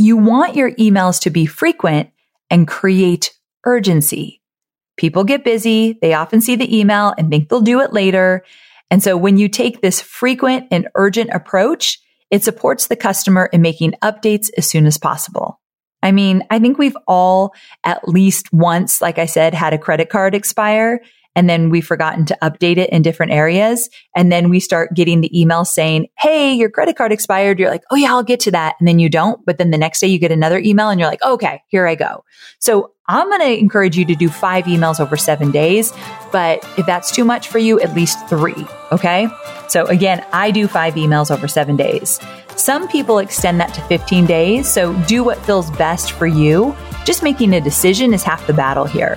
you want your emails to be frequent and create urgency. People get busy. They often see the email and think they'll do it later. And so when you take this frequent and urgent approach, it supports the customer in making updates as soon as possible. I mean, I think we've all at least once, like I said, had a credit card expire, and then we've forgotten to update it in different areas. And then we start getting the email saying, hey, your credit card expired. You're like, oh yeah, I'll get to that. And then you don't. But then the next day you get another email and you're like, okay, here I go. So I'm going to encourage you to do 5 emails over 7 days. But if that's too much for you, at least 3. Okay. So again, I do 5 emails over 7 days. Some people extend that to 15 days. So do what feels best for you. Just making a decision is half the battle here.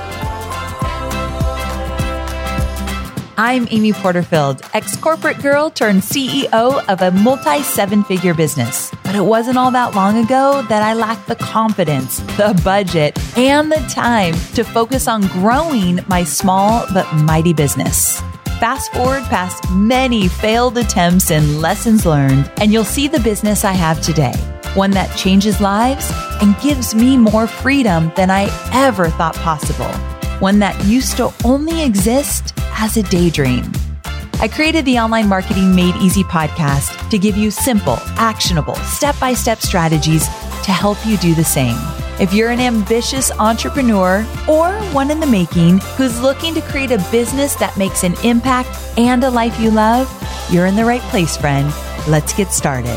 I'm Amy Porterfield, ex-corporate girl turned CEO of a multi-7-figure business. But it wasn't all that long ago that I lacked the confidence, the budget, and the time to focus on growing my small but mighty business. Fast forward past many failed attempts and lessons learned, and you'll see the business I have today. One that changes lives and gives me more freedom than I ever thought possible. One that used to only exist as a daydream. I created the Online Marketing Made Easy podcast to give you simple, actionable, step-by-step strategies to help you do the same. If you're an ambitious entrepreneur or one in the making who's looking to create a business that makes an impact and a life you love, you're in the right place, friend. Let's get started.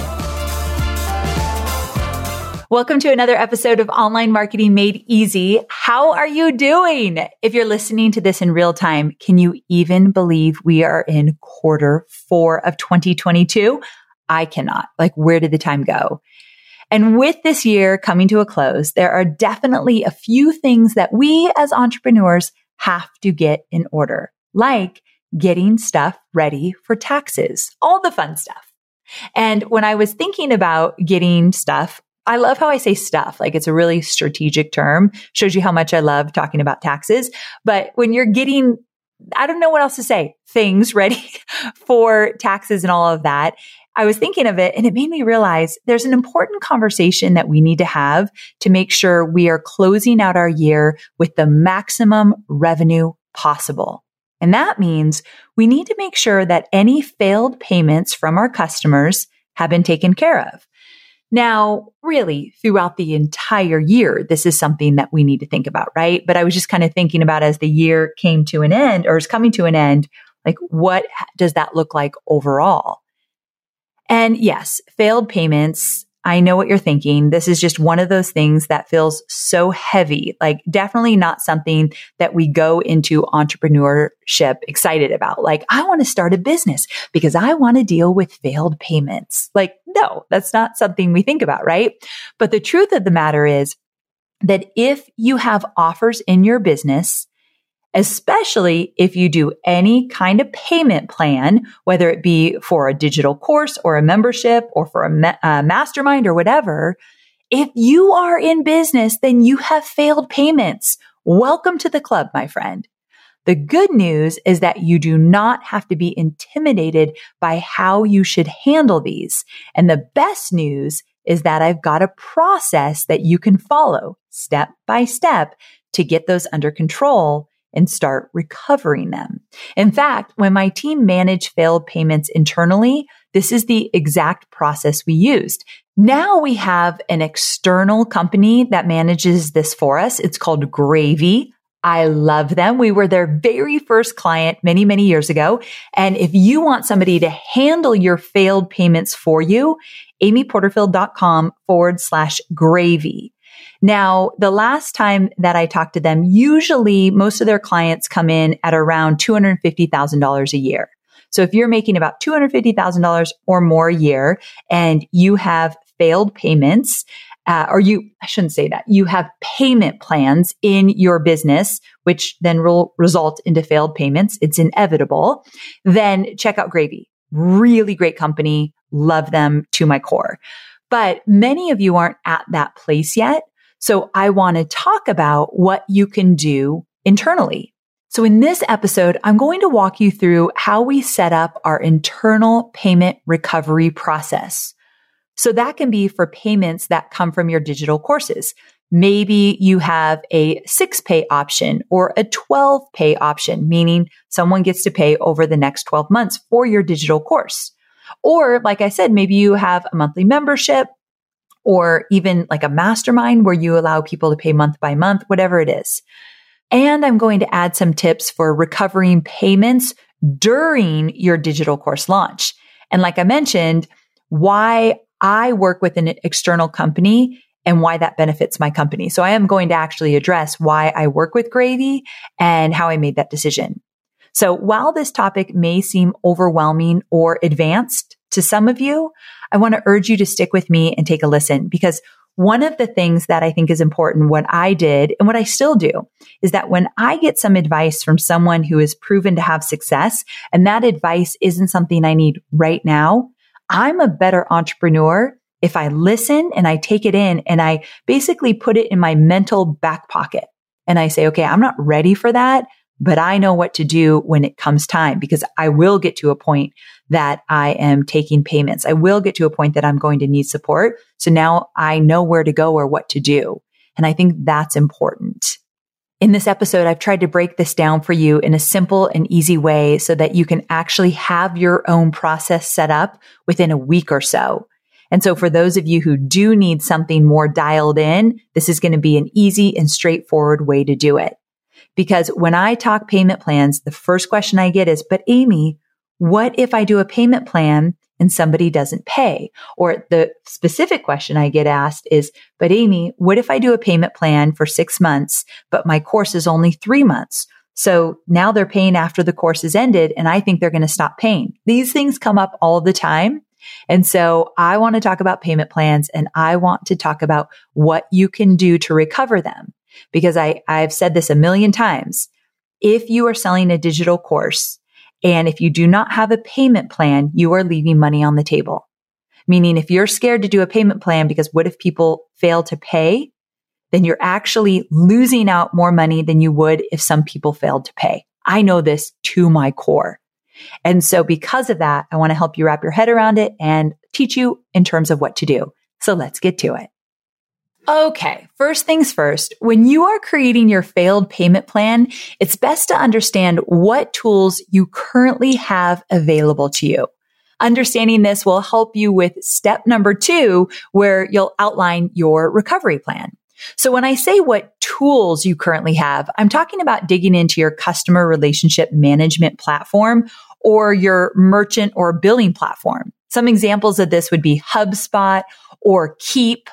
Welcome to another episode of Online Marketing Made Easy. How are you doing? If you're listening to this in real time, can you even believe we are in Q4 of 2022? I cannot. Like, where did the time go? And with this year coming to a close, there are definitely a few things that we as entrepreneurs have to get in order, like getting stuff ready for taxes, all the fun stuff. And when I was thinking about getting stuff, I love how I say stuff, like it's a really strategic term, shows you how much I love talking about taxes. But when you're getting, I don't know what else to say, things ready for taxes and all of that, I was thinking of it and it made me realize there's an important conversation that we need to have to make sure we are closing out our year with the maximum revenue possible. And that means we need to make sure that any failed payments from our customers have been taken care of. Now, really, throughout the entire year, this is something that we need to think about, right? But I was just kind of thinking about as the year came to an end or is coming to an end, like what does that look like overall? And yes, failed payments, I know what you're thinking. This is just one of those things that feels so heavy, like definitely not something that we go into entrepreneurship excited about. Like, I want to start a business because I want to deal with failed payments. Like, no, that's not something we think about, right? But the truth of the matter is that if you have offers in your business, especially if you do any kind of payment plan, whether it be for a digital course or a membership or for a mastermind or whatever, if you are in business, then you have failed payments. Welcome to the club, my friend. The good news is that you do not have to be intimidated by how you should handle these. And the best news is that I've got a process that you can follow step by step to get those under control and start recovering them. In fact, when my team managed failed payments internally, this is the exact process we used. Now we have an external company that manages this for us. It's called Gravy. I love them. We were their very first client many, many years ago. And if you want somebody to handle your failed payments for you, amyporterfield.com/gravy. Now, the last time that I talked to them, usually most of their clients come in at around $250,000 a year. So if you're making about $250,000 or more a year and you have failed payments, I shouldn't say that, you have payment plans in your business, which then will result into failed payments. It's inevitable. Then check out Gravy. Really great company. Love them to my core. But many of you aren't at that place yet. So I want to talk about what you can do internally. So in this episode, I'm going to walk you through how we set up our internal payment recovery process. So that can be for payments that come from your digital courses. Maybe you have a 6-pay option or a 12-pay option, meaning someone gets to pay over the next 12 months for your digital course. Or like I said, maybe you have a monthly membership or even like a mastermind where you allow people to pay month by month, whatever it is. And I'm going to add some tips for recovering payments during your digital course launch. And like I mentioned, why I work with an external company and why that benefits my company. So I am going to actually address why I work with Gravy and how I made that decision. So while this topic may seem overwhelming or advanced to some of you, I want to urge you to stick with me and take a listen, because one of the things that I think is important, what I did and what I still do, is that when I get some advice from someone who is proven to have success, and that advice isn't something I need right now, I'm a better entrepreneur if I listen and I take it in and I basically put it in my mental back pocket. And I say, okay, I'm not ready for that, but I know what to do when it comes time, because I will get to a point that I am taking payments. I will get to a point that I'm going to need support. So now I know where to go or what to do. And I think that's important. In this episode, I've tried to break this down for you in a simple and easy way so that you can actually have your own process set up within a week or so. And so for those of you who do need something more dialed in, this is going to be an easy and straightforward way to do it. Because when I talk payment plans, the first question I get is, but Amy, what if I do a payment plan and somebody doesn't pay? Or the specific question I get asked is, but Amy, what if I do a payment plan for 6 months, but my course is only 3 months? So now they're paying after the course is ended, and I think they're going to stop paying. These things come up all the time. And so I want to talk about payment plans, and I want to talk about what you can do to recover them. Because I've said this a million times. If you are selling a digital course and if you do not have a payment plan, you are leaving money on the table. Meaning if you're scared to do a payment plan because what if people fail to pay, then you're actually losing out more money than you would if some people failed to pay. I know this to my core. And so because of that, I want to help you wrap your head around it and teach you in terms of what to do. So let's get to it. Okay, first things first, when you are creating your failed payment plan, it's best to understand what tools you currently have available to you. Understanding this will help you with step number 2, where you'll outline your recovery plan. So when I say what tools you currently have, I'm talking about digging into your customer relationship management platform or your merchant or billing platform. Some examples of this would be HubSpot or Keep,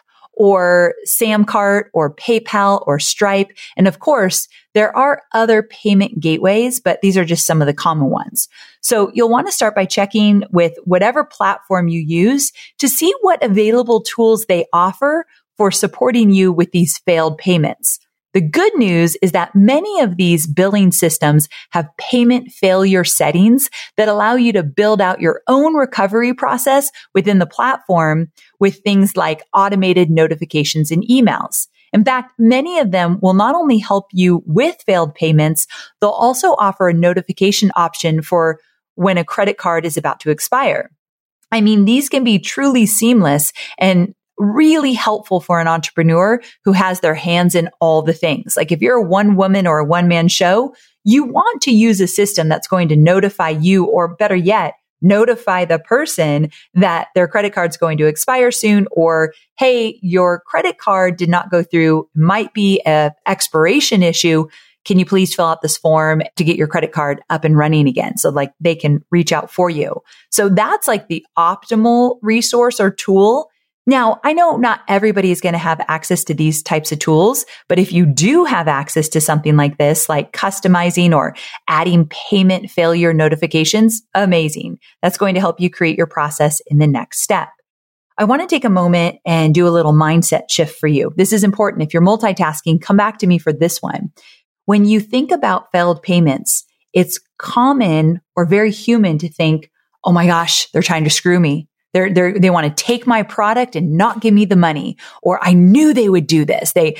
or Samcart or PayPal or Stripe. And of course, there are other payment gateways, but these are just some of the common ones. So you'll want to start by checking with whatever platform you use to see what available tools they offer for supporting you with these failed payments. The good news is that many of these billing systems have payment failure settings that allow you to build out your own recovery process within the platform with things like automated notifications and emails. In fact, many of them will not only help you with failed payments, they'll also offer a notification option for when a credit card is about to expire. I mean, these can be truly seamless and really helpful for an entrepreneur who has their hands in all the things. Like if you're a one woman or a one man show, you want to use a system that's going to notify you, or better yet, notify the person that their credit card's going to expire soon, or, hey, your credit card did not go through, might be an expiration issue. Can you please fill out this form to get your credit card up and running again? So like they can reach out for you. So that's like the optimal resource or tool. Now, I know not everybody is going to have access to these types of tools, but if you do have access to something like this, like customizing or adding payment failure notifications, amazing. That's going to help you create your process in the next step. I want to take a moment and do a little mindset shift for you. This is important. If you're multitasking, come back to me for this one. When you think about failed payments, it's common or very human to think, oh my gosh, they're trying to screw me. They want to take my product and not give me the money. Or I knew they would do this. They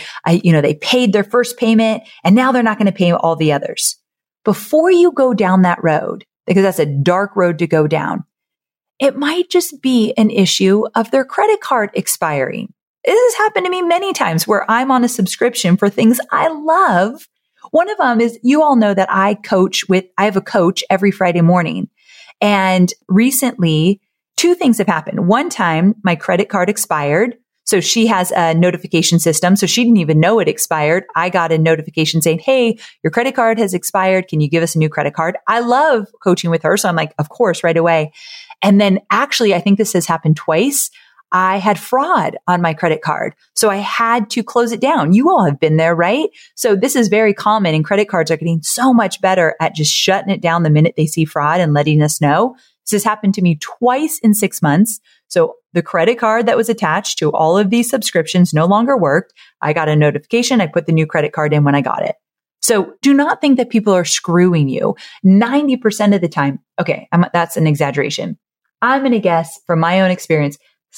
paid their first payment and now they're not going to pay all the others. Before you go down that road, because that's a dark road to go down, it might just be an issue of their credit card expiring. This has happened to me many times where I'm on a subscription for things I love. One of them is, you all know that I have a coach every Friday morning. And recently, two things have happened. One time, my credit card expired. So she has a notification system. So she didn't even know it expired. I got a notification saying, hey, your credit card has expired. Can you give us a new credit card? I love coaching with her. So I'm like, of course, right away. And then actually, I think this has happened twice. I had fraud on my credit card. So I had to close it down. You all have been there, right? So this is very common, and credit cards are getting so much better at just shutting it down the minute they see fraud and letting us know. This has happened to me twice in 6 months. So the credit card that was attached to all of these subscriptions no longer worked. I got a notification. I put the new credit card in when I got it. So do not think that people are screwing you 90% of the time. Okay, that's an exaggeration. I'm going to guess from my own experience,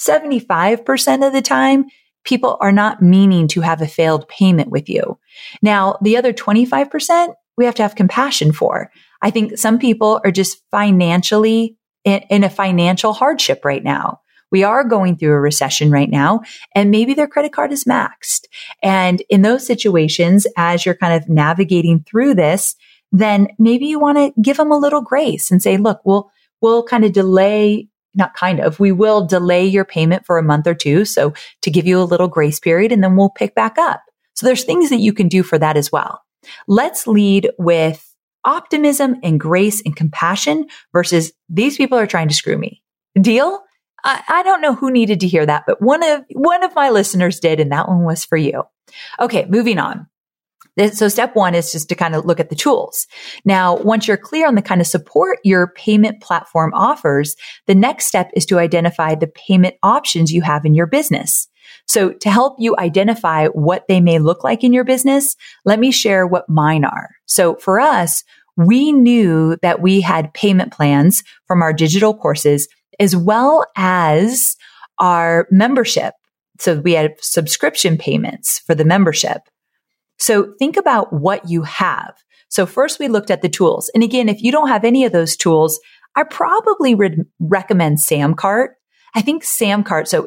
75% of the time, people are not meaning to have a failed payment with you. Now, the other 25%, we have to have compassion for. I think some people are just financially in a financial hardship right now. We are going through a recession right now, and maybe their credit card is maxed. And in those situations, as you're kind of navigating through this, then maybe you want to give them a little grace and say, look, we'll kind of delay, we will delay your payment for a month or two. So to give you a little grace period, and then we'll pick back up. So there's things that you can do for that as well. Let's lead with optimism and grace and compassion versus these people are trying to screw me. Deal? I don't know who needed to hear that, but one of my listeners did, and that one was for you. Okay, moving on. So step one is just to kind of look at the tools. Now, once you're clear on the kind of support your payment platform offers, the next step is to identify the payment options you have in your business. So to help you identify what they may look like in your business, let me share what mine are. So for us, we knew that we had payment plans from our digital courses as well as our membership. So we had subscription payments for the membership. So think about what you have. So first we looked at the tools. And again, if you don't have any of those tools, I probably would recommend Samcart. I think Samcart, so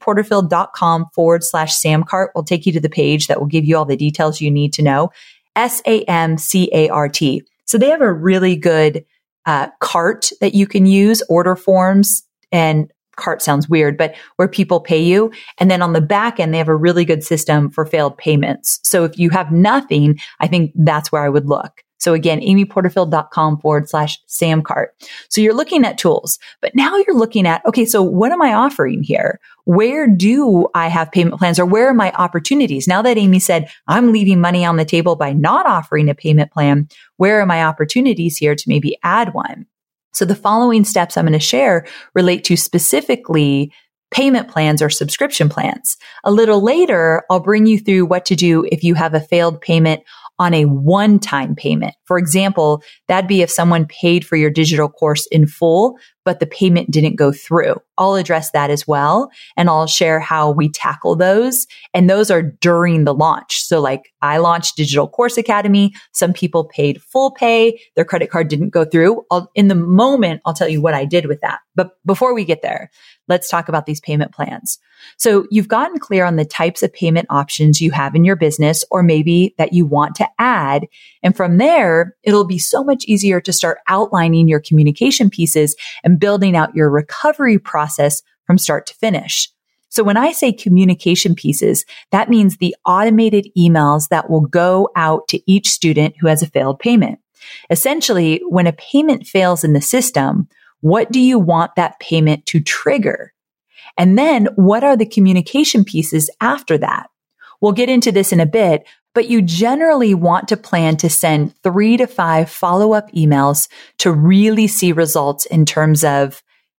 amyporterfield.com/Samcart will take you to the page that will give you all the details you need to know. SAMCART. So they have a really good cart that you can use, order forms, and cart sounds weird, but where people pay you. And then on the back end, they have a really good system for failed payments. So if you have nothing, I think that's where I would look. So again, amyporterfield.com/Samcart. So you're looking at tools, but now you're looking at, okay, so what am I offering here? Where do I have payment plans, or where are my opportunities? Now that Amy said, I'm leaving money on the table by not offering a payment plan, where are my opportunities here to maybe add one? So the following steps I'm going to share relate to specifically payment plans or subscription plans. A little later, I'll bring you through what to do if you have a failed payment on a one-time payment. For example, that'd be if someone paid for your digital course in full, but the payment didn't go through. I'll address that as well. And I'll share how we tackle those. And those are during the launch. So like I launched Digital Course Academy. Some people paid full pay. Their credit card didn't go through. In the moment, I'll tell you what I did with that. But before we get there, let's talk about these payment plans. So you've gotten clear on the types of payment options you have in your business, or maybe that you want to add. And from there, it'll be so much easier to start outlining your communication pieces and building out your recovery process from start to finish. So when I say communication pieces, that means the automated emails that will go out to each student who has a failed payment. Essentially, when a payment fails in the system, what do you want that payment to trigger? And then what are the communication pieces after that? We'll get into this in a bit, but you generally want to plan to send 3 to 5 follow-up emails to really see results in terms of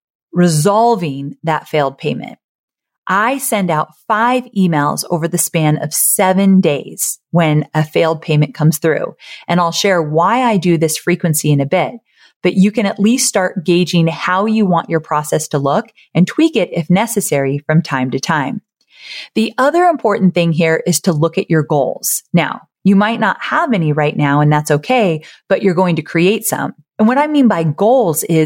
resolving that failed payment. I send out 5 emails over the span of 7 days when a failed payment comes through. And I'll share why I do this frequency in a bit. But you can at least start gauging how you want your process to look and tweak it if necessary from time to time. The other important thing here is to look at your goals. Now, you might not have any right now, and that's okay, but you're going to create some. And what I mean by goals is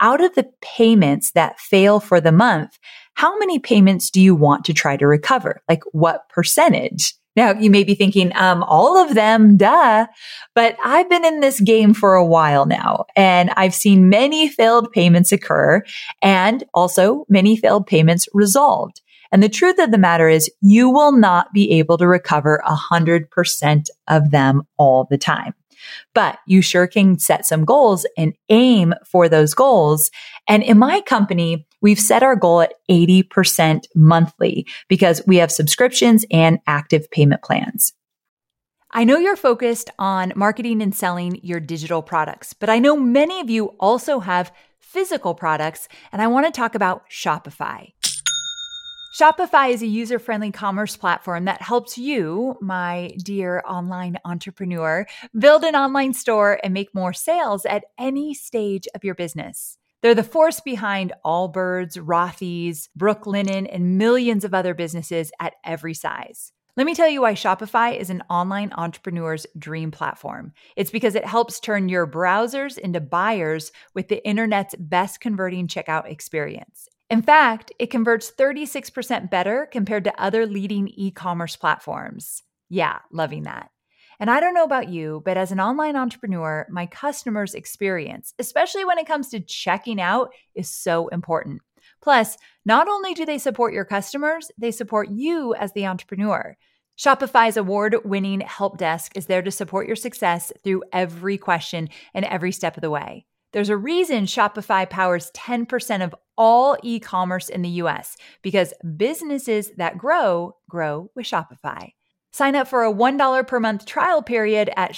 out of the payments that fail for the month, how many payments do you want to try to recover? Like what percentage? Now you may be thinking, all of them, duh. But I've been in this game for a while now, and I've seen many failed payments occur and also many failed payments resolved. And the truth of the matter is you will not be able to recover 100% of them all the time. But you sure can set some goals and aim for those goals. And in my company, we've set our goal at 80% monthly because we have subscriptions and active payment plans. I know you're focused on marketing and selling your digital products, but I know many of you also have physical products, and I want to talk about Shopify. Shopify is a user-friendly commerce platform that helps you, my dear online entrepreneur, build an online store and make more sales at any stage of your business. They're the force behind Allbirds, Rothy's, Brooklinen, and millions of other businesses at every size. Let me tell you why Shopify is an online entrepreneur's dream platform. It's because it helps turn your browsers into buyers with the internet's best converting checkout experience. In fact, it converts 36% better compared to other leading e-commerce platforms. Yeah, loving that. And I don't know about you, but as an online entrepreneur, my customers' experience, especially when it comes to checking out, is so important. Plus, not only do they support your customers, they support you as the entrepreneur. Shopify's award-winning help desk is there to support your success through every question and every step of the way. There's a reason Shopify powers 10% of all e-commerce in the US, because businesses that grow with Shopify. Sign up for a $1 per month trial period at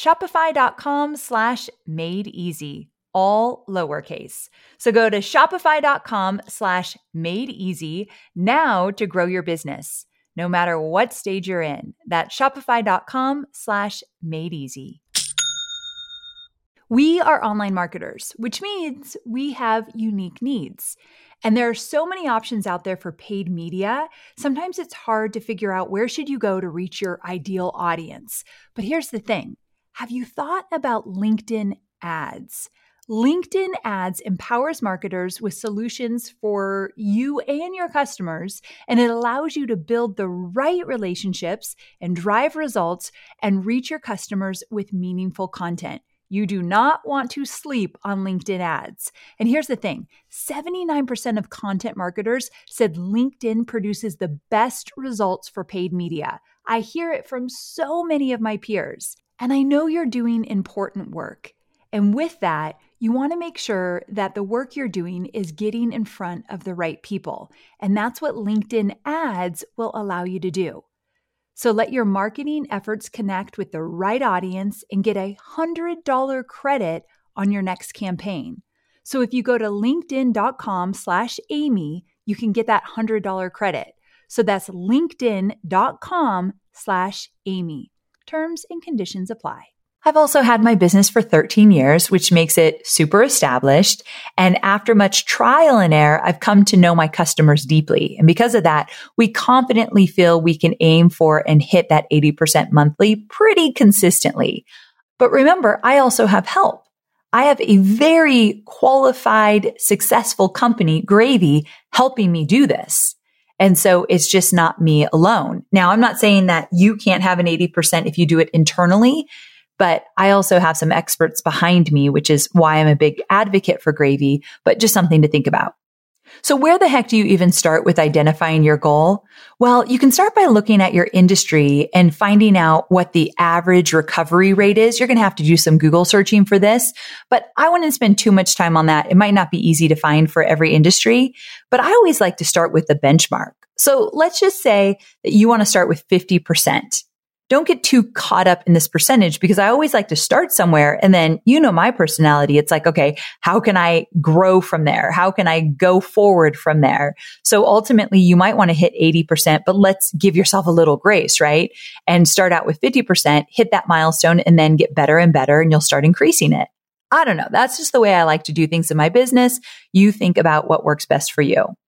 shopify.com/madeeasy, all lowercase. So go to shopify.com/madeeasy now to grow your business, no matter what stage you're in. That's shopify.com/madeeasy. We are online marketers, which means we have unique needs. And there are so many options out there for paid media. Sometimes it's hard to figure out where should you go to reach your ideal audience. But here's the thing. Have you thought about LinkedIn ads? LinkedIn ads empowers marketers with solutions for you and your customers, and it allows you to build the right relationships and drive results and reach your customers with meaningful content. You do not want to sleep on LinkedIn ads. And here's the thing, 79% of content marketers said LinkedIn produces the best results for paid media. I hear it from so many of my peers. And I know you're doing important work. And with that, you want to make sure that the work you're doing is getting in front of the right people. And that's what LinkedIn ads will allow you to do. So let your marketing efforts connect with the right audience and get a $100 credit on your next campaign. So if you go to linkedin.com/Amy, you can get that $100 credit. So that's linkedin.com/Amy. Terms and conditions apply. I've also had my business for 13 years, which makes it super established. And after much trial and error, I've come to know my customers deeply. And because of that, we confidently feel we can aim for and hit that 80% monthly pretty consistently. But remember, I also have help. I have a very qualified, successful company, Gravy, helping me do this. And so it's just not me alone. Now, I'm not saying that you can't have an 80% if you do it internally, but I also have some experts behind me, which is why I'm a big advocate for Gravy, but just something to think about. So where the heck do you even start with identifying your goal? Well, you can start by looking at your industry and finding out what the average recovery rate is. You're going to have to do some Google searching for this, but I wouldn't spend too much time on that. It might not be easy to find for every industry, but I always like to start with the benchmark. So let's just say that you want to start with 50%. Don't get too caught up in this percentage because I always like to start somewhere. And then, you know, my personality, it's like, okay, how can I grow from there? How can I go forward from there? So ultimately you might want to hit 80%, but let's give yourself a little grace, right? And start out with 50%, hit that milestone and then get better and better and you'll start increasing it. I don't know. That's just the way I like to do things in my business. You think about what works best for you.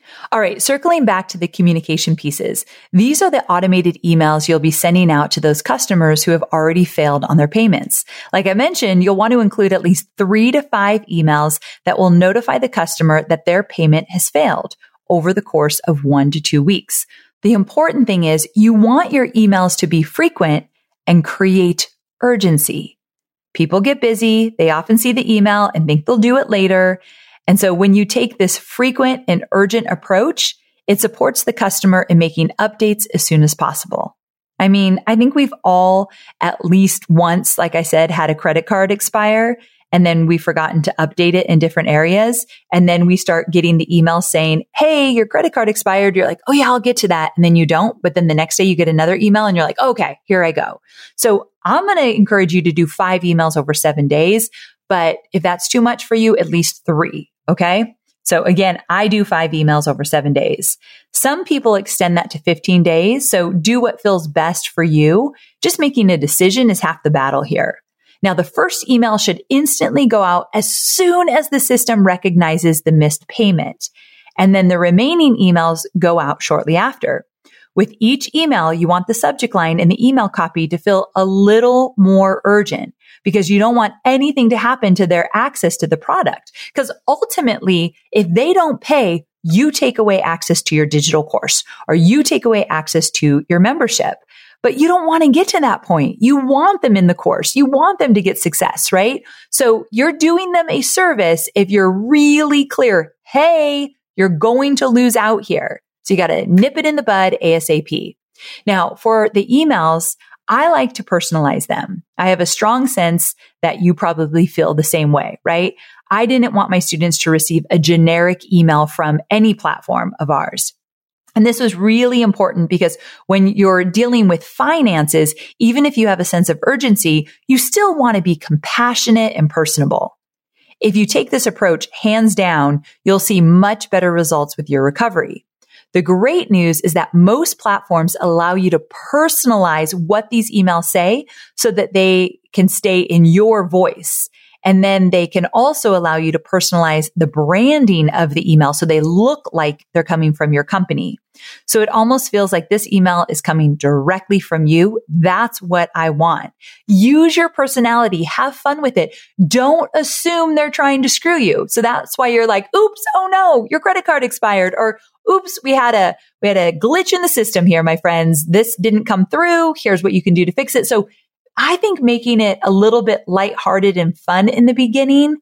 All right, circling back to the communication pieces. These are the automated emails you'll be sending out to those customers who have already failed on their payments. Like I mentioned, you'll want to include at least 3 to 5 emails that will notify the customer that their payment has failed over the course of 1 to 2 weeks. The important thing is you want your emails to be frequent and create urgency. People get busy. They often see the email and think they'll do it later. And so when you take this frequent and urgent approach, it supports the customer in making updates as soon as possible. I mean, I think we've all at least once, like I said, had a credit card expire and then we've forgotten to update it in different areas. And then we start getting the email saying, hey, your credit card expired. You're like, oh yeah, I'll get to that. And then you don't. But then the next day you get another email and you're like, okay, here I go. So I'm going to encourage you to do 5 emails over 7 days. But if that's too much for you, at least 3. Okay. So again, I do 5 emails over 7 days. Some people extend that to 15 days. So do what feels best for you. Just making a decision is half the battle here. Now, the first email should instantly go out as soon as the system recognizes the missed payment. And then the remaining emails go out shortly after. With each email, you want the subject line and the email copy to feel a little more urgent because you don't want anything to happen to their access to the product. Because ultimately, if they don't pay, you take away access to your digital course or you take away access to your membership. But you don't want to get to that point. You want them in the course. You want them to get success, right? So you're doing them a service if you're really clear, hey, you're going to lose out here. So you got to nip it in the bud ASAP. Now, for the emails, I like to personalize them. I have a strong sense that you probably feel the same way, right? I didn't want my students to receive a generic email from any platform of ours. And this was really important because when you're dealing with finances, even if you have a sense of urgency, you still want to be compassionate and personable. If you take this approach, hands down, you'll see much better results with your recovery. The great news is that most platforms allow you to personalize what these emails say so that they can stay in your voice. And then they can also allow you to personalize the branding of the email so they look like they're coming from your company. So it almost feels like this email is coming directly from you. That's what I want. Use your personality. Have fun with it. Don't assume they're trying to screw you. So that's why you're like, oops, oh no, your credit card expired. Or oops, we had a glitch in the system here, my friends. This didn't come through. Here's what you can do to fix it. So I think making it a little bit lighthearted and fun in the beginning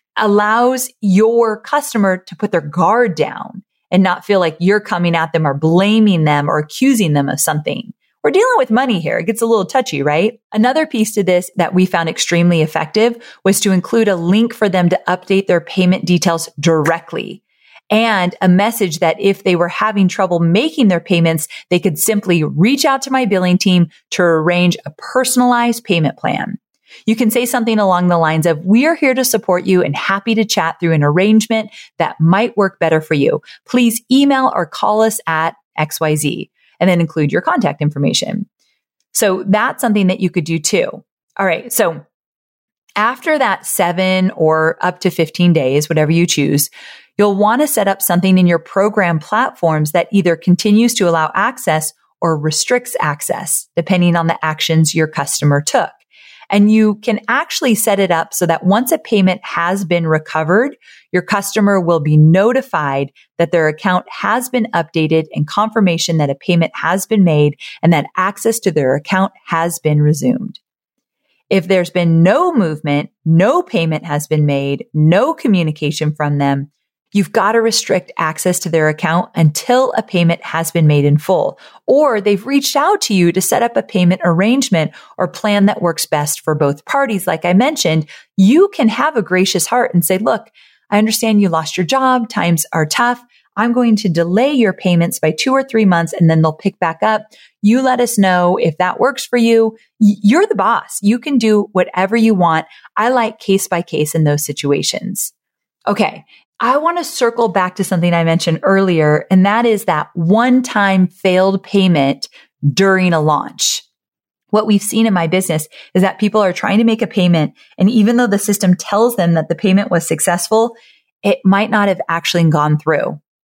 allows your customer to put their guard down and not feel like you're coming at them or blaming them or accusing them of something. We're dealing with money here. It gets a little touchy, right? Another piece to this that we found extremely effective was to include a link for them to update their payment details directly. And a message that if they were having trouble making their payments, they could simply reach out to my billing team to arrange a personalized payment plan. You can say something along the lines of, we are here to support you and happy to chat through an arrangement that might work better for you. Please email or call us at XYZ and then include your contact information. So that's something that you could do too. All right. So after that 7 or up to 15 days, whatever you choose, you'll want to set up something in your program platforms that either continues to allow access or restricts access, depending on the actions your customer took. And you can actually set it up so that once a payment has been recovered, your customer will be notified that their account has been updated and confirmation that a payment has been made and that access to their account has been resumed. If there's been no movement, no payment has been made, no communication from them, you've got to restrict access to their account until a payment has been made in full, or they've reached out to you to set up a payment arrangement or plan that works best for both parties. Like I mentioned, you can have a gracious heart and say, look, I understand you lost your job. Times are tough. I'm going to delay your payments by 2 or 3 months and then they'll pick back up. You let us know if that works for you. You're the boss. You can do whatever you want. I like case by case in those situations. Okay. I want to circle back to something I mentioned earlier, and that is that one-time failed payment during a launch. What we've seen in my business is that people are trying to make a payment, and even though the system tells them that the payment was successful, it might not have actually gone through.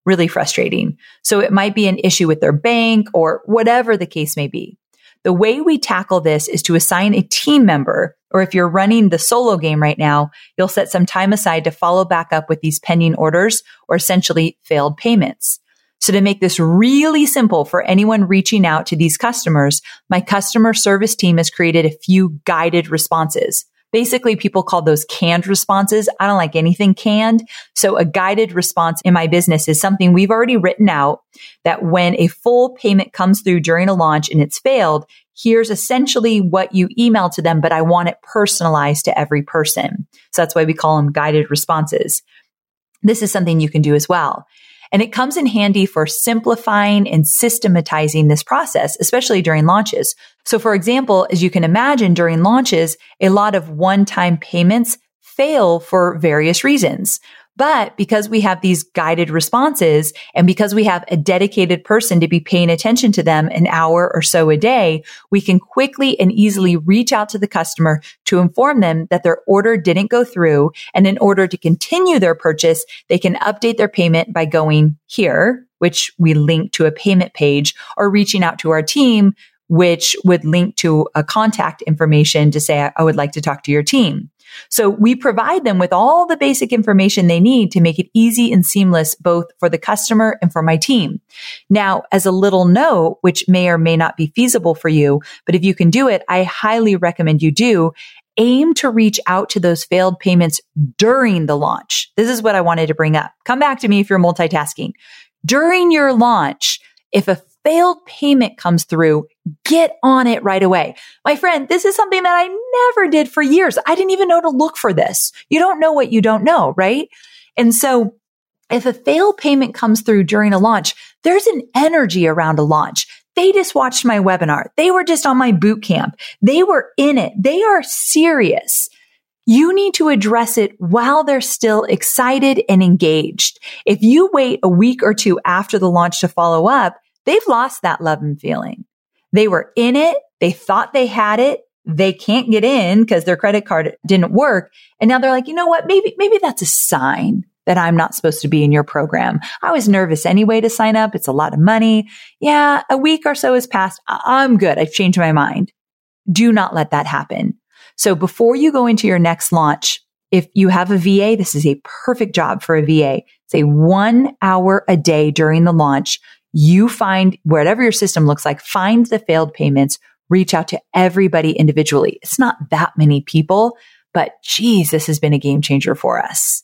really frustrating. So it might be an issue with their bank or whatever the case may be. The way we tackle this is to assign a team member, or if you're running the solo game right now, you'll set some time aside to follow back up with these pending orders or essentially failed payments. So to make this really simple for anyone reaching out to these customers, my customer service team has created a few guided responses. Basically, people call those canned responses. I don't like anything canned. So a guided response in my business is something we've already written out that when a full payment comes through during a launch and it's failed, here's essentially what you email to them, but I want it personalized to every person. So that's why we call them guided responses. This is something you can do as well. And it comes in handy for simplifying and systematizing this process, especially during launches. So for example, as you can imagine, during launches, a lot of one-time payments fail for various reasons. But because we have these guided responses and because we have a dedicated person to be paying attention to them an hour or so a day, we can quickly and easily reach out to the customer to inform them that their order didn't go through. And in order to continue their purchase, they can update their payment by going here, which we link to a payment page, or reaching out to our team, which would link to a contact information to say, I would like to talk to your team. So we provide them with all the basic information they need to make it easy and seamless, both for the customer and for my team. Now, as a little note, which may or may not be feasible for you, but if you can do it, I highly recommend you do. Aim to reach out to those failed payments during the launch. This is what I wanted to bring up. Come back to me if you're multitasking. During your launch, if a failed payment comes through, get on it right away. My friend, this is something that I never did for years. I didn't even know to look for this. You don't know what you don't know, right? And so if a failed payment comes through during a launch, there's an energy around a launch. They just watched my webinar. They were just on my boot camp. They were in it. They are serious. You need to address it while they're still excited and engaged. If you wait a week or two after the launch to follow up, they've lost that love and feeling. They were in it. They thought they had it. They can't get in because their credit card didn't work. And now they're like, you know what? Maybe that's a sign that I'm not supposed to be in your program. I was nervous anyway to sign up. It's a lot of money. Yeah, a week or so has passed. I'm good. I've changed my mind. Do not let that happen. So before you go into your next launch, if you have a VA, this is a perfect job for a VA. Say 1 hour a day during the launch. You find whatever your system looks like, find the failed payments, reach out to everybody individually. It's not that many people, but geez, this has been a game changer for us.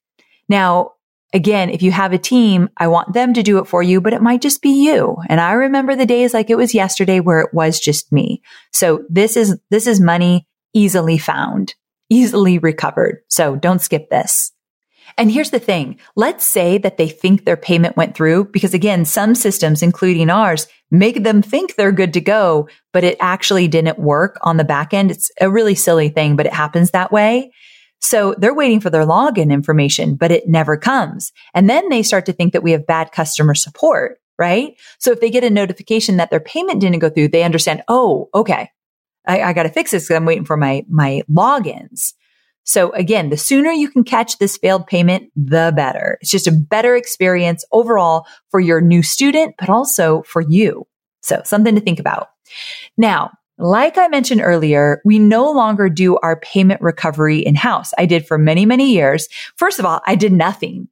Now, again, if you have a team, I want them to do it for you, but it might just be you. And I remember the days like it was yesterday where it was just me. So this is money easily found, easily recovered. So don't skip this. And here's the thing. Let's say that they think their payment went through because again, some systems, including ours, make them think they're good to go, but it actually didn't work on the back end. It's a really silly thing, but it happens that way. So they're waiting for their login information, but it never comes. And then they start to think that we have bad customer support, right? So if they get a notification that their payment didn't go through, they understand, oh, okay, I got to fix this because I'm waiting for my logins. So again, the sooner you can catch this failed payment, the better. It's just a better experience overall for your new student, but also for you. So something to think about. Now, like I mentioned earlier, we no longer do our payment recovery in-house. I did for many, many years. First of all, I did nothing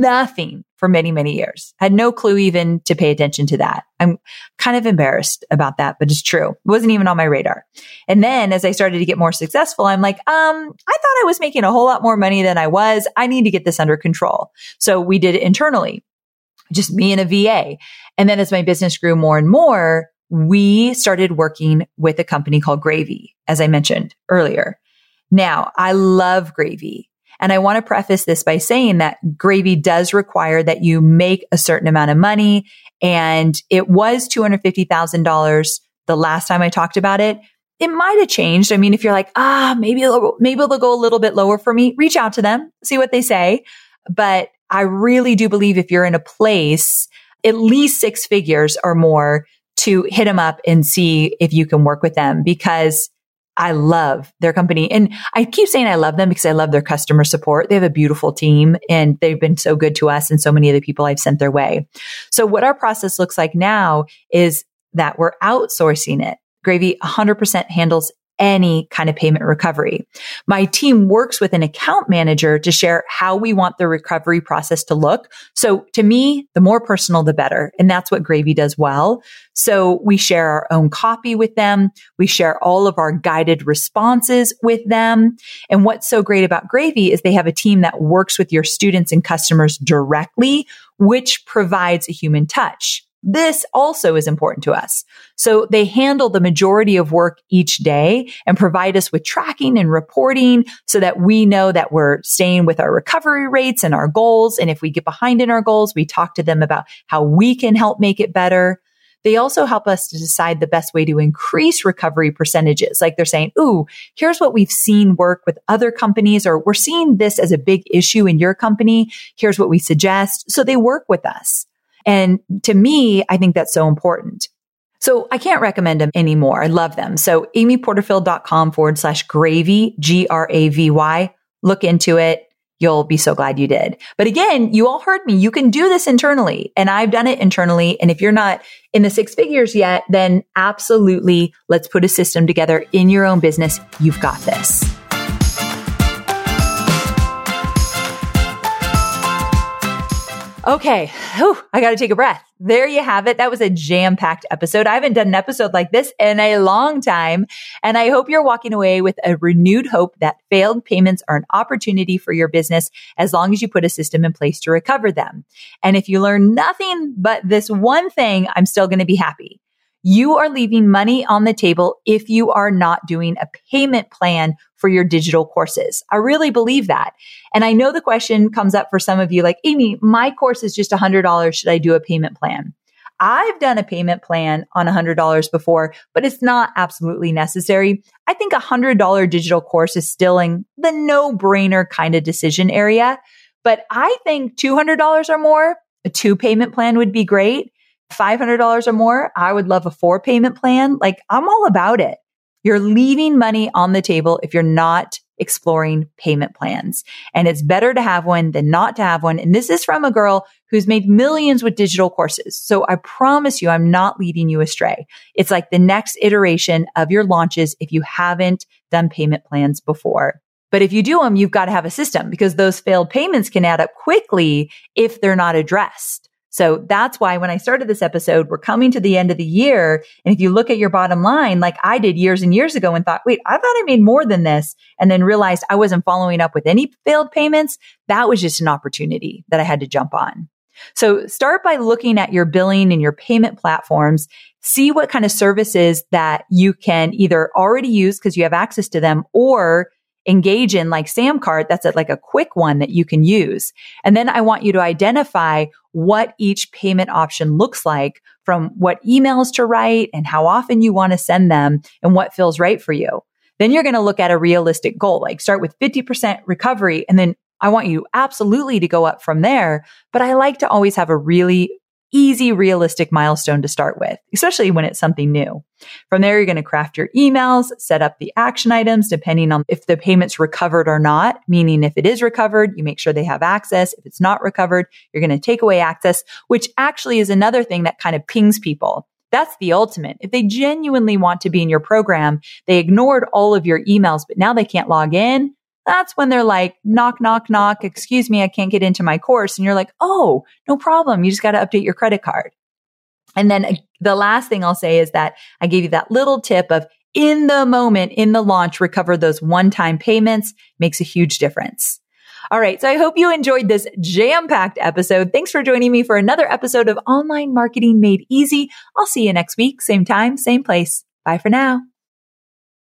for many, many years. I had no clue even to pay attention to that. I'm kind of embarrassed about that, but it's true. It wasn't even on my radar. And then as I started to get more successful, I'm like, I thought I was making a whole lot more money than I was. I need to get this under control. So we did it internally, just me and a VA. And then as my business grew more and more, we started working with a company called Gravy, as I mentioned earlier. Now, I love Gravy. And I want to preface this by saying that Gravy does require that you make a certain amount of money. And it was $250,000 the last time I talked about it. It might have changed. I mean, if you're like, maybe they'll go a little bit lower for me, reach out to them, see what they say. But I really do believe if you're in a place, at least 6 figures or more, to hit them up and see if you can work with them, because I love their company. And I keep saying I love them because I love their customer support. They have a beautiful team and they've been so good to us and so many of the people I've sent their way. So what our process looks like now is that we're outsourcing it. Gravy 100% handles any kind of payment recovery. My team works with an account manager to share how we want the recovery process to look. So to me, the more personal, the better. And that's what Gravy does well. So we share our own copy with them. We share all of our guided responses with them. And what's so great about Gravy is they have a team that works with your students and customers directly, which provides a human touch. This also is important to us. So they handle the majority of work each day and provide us with tracking and reporting so that we know that we're staying with our recovery rates and our goals. And if we get behind in our goals, we talk to them about how we can help make it better. They also help us to decide the best way to increase recovery percentages. Like they're saying, ooh, here's what we've seen work with other companies, or we're seeing this as a big issue in your company. Here's what we suggest. So they work with us. And to me, I think that's so important. So I can't recommend them anymore. I love them. So amyporterfield.com/gravy, GRAVY. Look into it. You'll be so glad you did. But again, you all heard me. You can do this internally, and I've done it internally. And if you're not in the 6 figures yet, then absolutely, let's put a system together in your own business. You've got this. Okay. I got to take a breath. There you have it. That was a jam-packed episode. I haven't done an episode like this in a long time. And I hope you're walking away with a renewed hope that failed payments are an opportunity for your business as long as you put a system in place to recover them. And if you learn nothing but this one thing, I'm still going to be happy. You are leaving money on the table if you are not doing a payment plan for your digital courses. I really believe that. And I know the question comes up for some of you like, Amy, my course is just $100. Should I do a payment plan? I've done a payment plan on $100 before, but it's not absolutely necessary. I think $100 digital course is still in the no-brainer kind of decision area. But I think $200 or more, a 2 payment plan would be great. $500 or more, I would love a 4 payment plan. Like, I'm all about it. You're leaving money on the table if you're not exploring payment plans. And it's better to have one than not to have one. And this is from a girl who's made millions with digital courses. So I promise you, I'm not leading you astray. It's like the next iteration of your launches if you haven't done payment plans before. But if you do them, you've got to have a system because those failed payments can add up quickly if they're not addressed. So that's why when I started this episode, we're coming to the end of the year. And if you look at your bottom line, like I did years and years ago and thought, wait, I thought I made more than this. And then realized I wasn't following up with any failed payments. That was just an opportunity that I had to jump on. So start by looking at your billing and your payment platforms. See what kind of services that you can either already use because you have access to them or engage in like Samcart. That's like a quick one that you can use. And then I want you to identify what each payment option looks like from what emails to write and how often you want to send them and what feels right for you. Then you're going to look at a realistic goal, like start with 50% recovery. And then I want you absolutely to go up from there. But I like to always have a really easy, realistic milestone to start with, especially when it's something new. From there, you're going to craft your emails, set up the action items, depending on if the payment's recovered or not, meaning if it is recovered, you make sure they have access. If it's not recovered, you're going to take away access, which actually is another thing that kind of pings people. That's the ultimate. If they genuinely want to be in your program, they ignored all of your emails, but now they can't log in. That's when they're like, knock, knock, knock. Excuse me, I can't get into my course. And you're like, oh, no problem. You just got to update your credit card. And then the last thing I'll say is that I gave you that little tip of in the moment, in the launch, recover those one-time payments makes a huge difference. All right. So I hope you enjoyed this jam-packed episode. Thanks for joining me for another episode of Online Marketing Made Easy. I'll see you next week. Same time, same place. Bye for now.